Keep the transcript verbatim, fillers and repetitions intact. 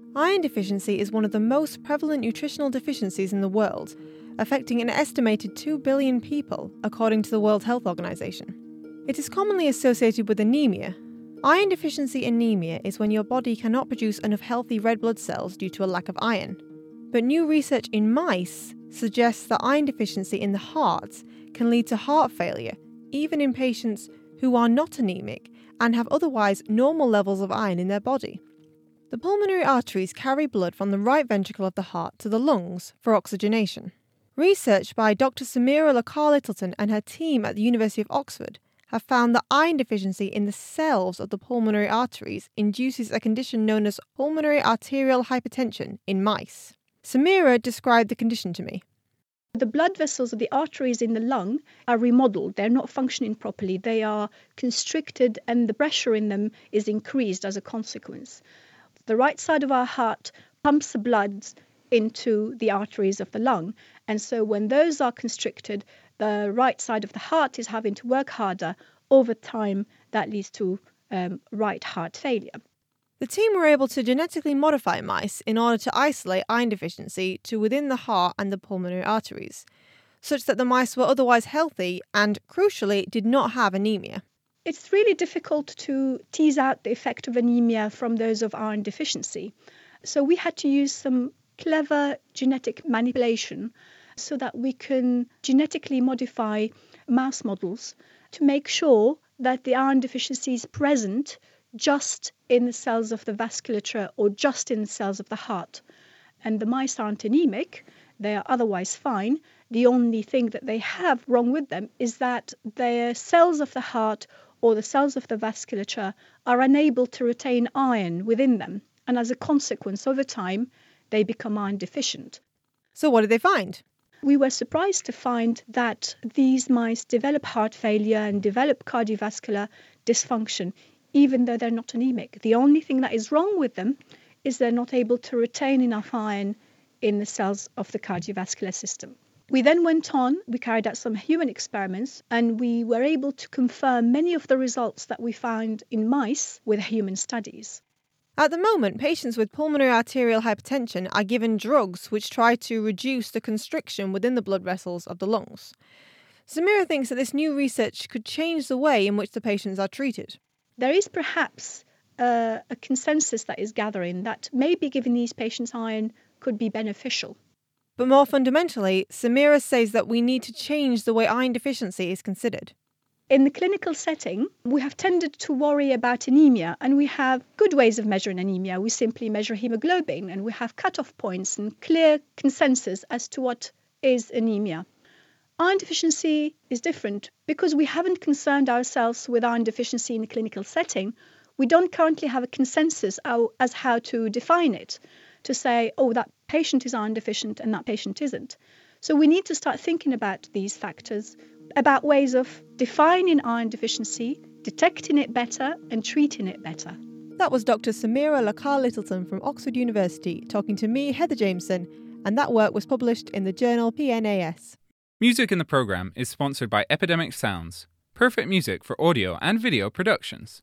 Iron deficiency is one of the most prevalent nutritional deficiencies in the world, affecting an estimated two billion people, according to the World Health Organization. It is commonly associated with anemia. Iron deficiency anemia is when your body cannot produce enough healthy red blood cells due to a lack of iron. But new research in mice suggests that iron deficiency in the heart can lead to heart failure, even in patients who are not anemic and have otherwise normal levels of iron in their body. The pulmonary arteries carry blood from the right ventricle of the heart to the lungs for oxygenation. Research by Doctor Samira Lakar-Littleton and her team at the University of Oxford have found that iron deficiency in the cells of the pulmonary arteries induces a condition known as pulmonary arterial hypertension in mice. Samira described the condition to me. The blood vessels of the arteries in the lung are remodeled. They're not functioning properly. They are constricted and the pressure in them is increased as a consequence. The right side of our heart pumps the blood into the arteries of the lung. And so when those are constricted, the right side of the heart is having to work harder. Over time, that leads to um, right heart failure. The team were able to genetically modify mice in order to isolate iron deficiency to within the heart and the pulmonary arteries, such that the mice were otherwise healthy and, crucially, did not have anemia. It's really difficult to tease out the effect of anemia from those of iron deficiency. So we had to use some clever genetic manipulation so that we can genetically modify mouse models to make sure that the iron deficiency is present just in the cells of the vasculature or just in the cells of the heart. And the mice aren't anemic, they are otherwise fine. The only thing that they have wrong with them is that their cells of the heart or the cells of the vasculature are unable to retain iron within them. And as a consequence, over time, they become iron deficient. So what did they find? We were surprised to find that these mice develop heart failure and develop cardiovascular dysfunction, even though they're not anemic. The only thing that is wrong with them is they're not able to retain enough iron in the cells of the cardiovascular system. We then went on, we carried out some human experiments, and we were able to confirm many of the results that we found in mice with human studies. At the moment, patients with pulmonary arterial hypertension are given drugs which try to reduce the constriction within the blood vessels of the lungs. Samira thinks that this new research could change the way in which the patients are treated. There is perhaps a, a consensus that is gathering that maybe giving these patients iron could be beneficial. But more fundamentally, Samira says that we need to change the way iron deficiency is considered. In the clinical setting, we have tended to worry about anemia, and we have good ways of measuring anemia. We simply measure hemoglobin, and we have cutoff points and clear consensus as to what is anemia. Iron deficiency is different because we haven't concerned ourselves with iron deficiency in a clinical setting. We don't currently have a consensus as how to define it, to say, oh, that patient is iron deficient and that patient isn't. So we need to start thinking about these factors, about ways of defining iron deficiency, detecting it better and treating it better. That was Doctor Samira Lakar-Littleton from Oxford University talking to me, Heather Jameson, and that work was published in the journal P N A S. Music in the programme is sponsored by Epidemic Sounds, perfect music for audio and video productions.